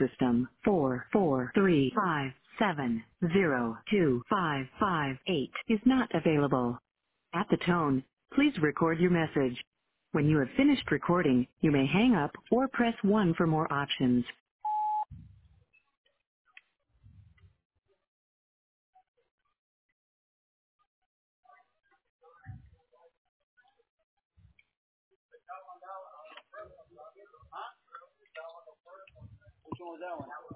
system. 44357025558 is not available. At the tone, please record your message. When you have finished recording, you may hang up or press 1 for more options. Which one was that one?